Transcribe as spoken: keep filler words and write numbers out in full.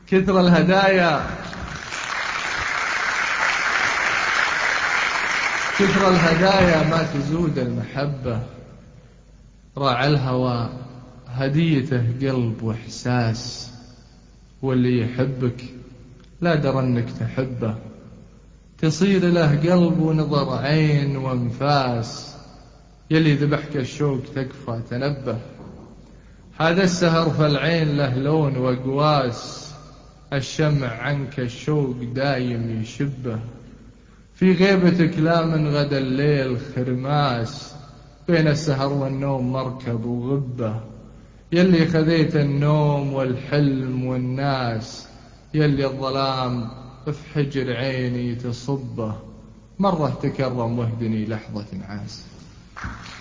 كثر الهدايا كثر الهدايا ما تزود المحبة. راعي الهوى هديته قلب وإحساس، واللي يحبك لا درى أنك تحبه، تصير له قلب ونظر عين وانفاس، يلي ذبحك الشوق تكفى تنبه. هذا السهر فالعين له لون وقواس، الشمع عنك الشوق دايم يشبه، في غيبتك لا من غدا الليل خرماس، بين السهر والنوم مركب وغبه، يلي خذيت النوم والحلم والناس، يلي الظلام في حجر عيني تصبه، مرة تكرم واهدني لحظة عاس.